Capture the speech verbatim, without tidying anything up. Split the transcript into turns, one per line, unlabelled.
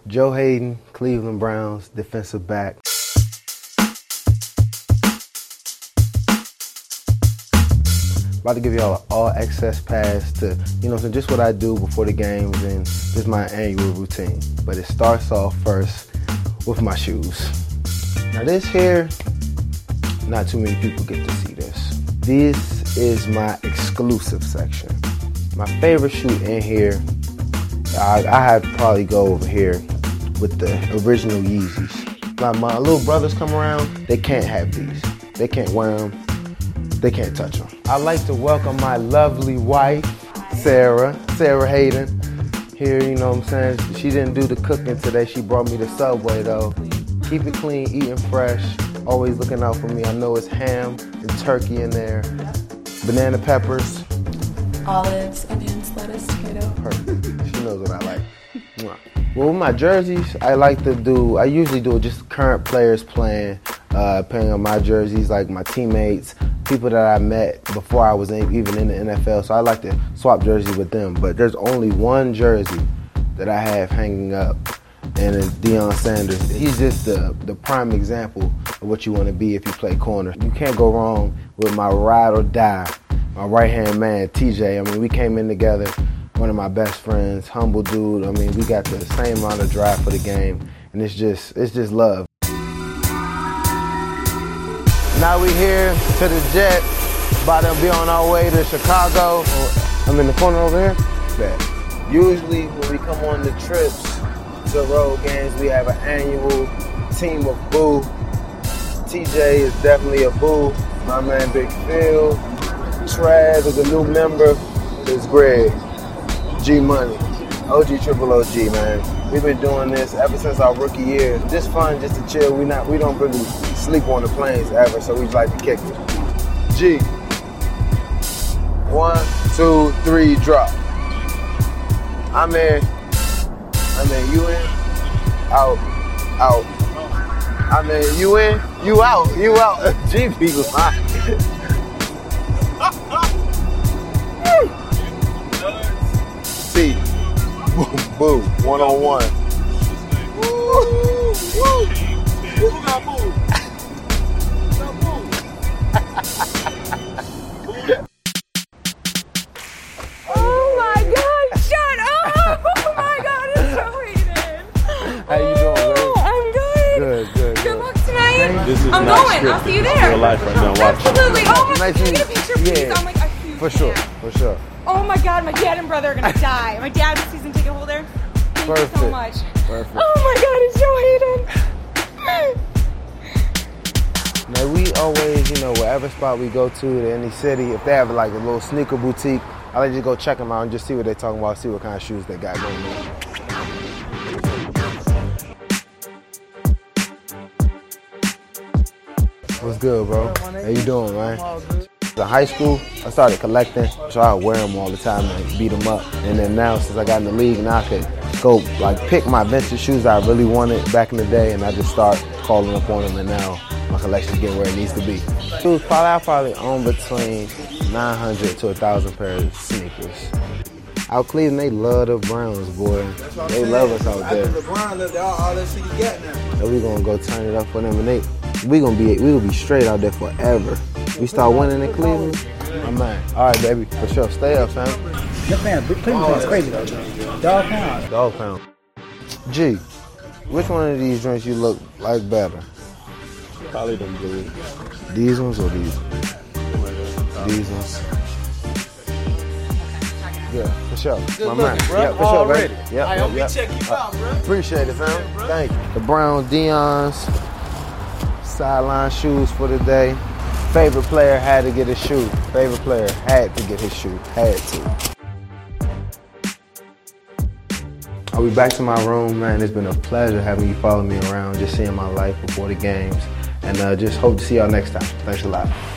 Joe Haden, Cleveland Browns, defensive back. About to give y'all an all access pass to, you know, so just what I do before the games and just my annual routine. But it starts off first with my shoes. Now this here, not too many people get to see this. This is my exclusive section. My favorite shoe in here, I, I have to probably go over here with the original Yeezys. Like my little brothers come around, they can't have these. They can't wear them. They can't touch them. I'd like to welcome my lovely wife, Sarah, Sarah Haden. Here, you know what I'm saying? She didn't do the cooking today. She brought me the Subway though. Keep it clean, eating fresh, always looking out for me. I know it's ham and turkey in there, banana peppers.
Olives, onions, lettuce, tomato.
Perfect. She knows what I like. Well, with my jerseys, I like to do, I usually do just current players playing, uh, playing on my jerseys, like my teammates, people that I met before I was in, even in the N F L. So I like to swap jerseys with them. But there's only one jersey that I have hanging up, and it's Deion Sanders. He's just the, the prime example of what you want to be if you play corner. You can't go wrong with my ride or die, my right-hand man, T J. I mean, we came in together, one of my best friends, humble dude. I mean, we got the same amount of drive for the game, and it's just, it's just love. Now we here to the Jets, about to be on our way to Chicago. I'm in the corner over here. Bet. Usually when we come on the trips, the road games, we have an annual team of Boo. T J is definitely a Boo. My man Big Phil. Trav is a new member. It's Greg. G Money. O G Triple O G, man. We've been doing this ever since our rookie year. Just fun, just to chill. We not, we don't really sleep on the planes ever, so we like to kick it. G. One, two, three, drop. I'm in. I'm in. You in? Out. Out. I'm in. You in? You out. You out. G be lying. C. Boo, boo, one on one. Woo, woo. Who got boo? Got boo.
Oh my God! Shut up! Oh my God! It's so heated.
How you doing, man?
I'm good.
Good, good,
Good
good.
luck tonight.
This is
I'm
not
going. I'll
scripted.
see you
This is
there.
real life right now. Watch.
Absolutely. Oh my
Nice
God! Can
to
you get a
meet
picture,
you.
please?
Yeah.
I'm like a huge
For sure,
fan.
for sure.
Oh my God! My dad and brother are gonna die. My dad was season ticket holder. Thank
Perfect.
you so much.
Perfect.
Oh my God! It's so heated.
Now we always, you know, wherever spot we go to, to any city, if they have like a little sneaker boutique, I like to just go check them out and just see what they're talking about, see what kind of shoes they got going on. What's good, bro? How you doing, man? In high school, I started collecting, so I would wear them all the time and beat them up. And then now, since I got in the league, now I could go like pick my vintage shoes I really wanted back in the day, and I just start calling up on them, and now my collection's getting where it needs to be. Shoes, probably I probably own between nine hundred to one thousand pairs of sneakers. Out Cleveland, they love the Browns, boy. They love us out there.
The Browns left all, all that shit you got now.
So we gonna go turn it up for them, and they, we gonna be, we gonna be straight out there forever. We start winning in Cleveland, my man. All right, baby, for sure. Stay up, fam.
That man, Cleveland fans crazy though. Dog pound.
Dog pound. G, which one of these joints you look like better?
Probably them blue.
These ones or these ones? These ones. Yeah, for sure.
Good
my
looking,
man.
bro.
Yeah, for sure,
Already.
baby. Yep,
I
yep,
hope
yep.
we check you out, bro.
Appreciate it, fam. Thank you. The Browns, Deion's sideline shoes for the day. Favorite player had to get his shoe. Favorite player had to get his shoe. Had to. I'll be back to my room, man. It's been a pleasure having you follow me around, just seeing my life before the games. And uh, just hope to see y'all next time. Thanks a lot.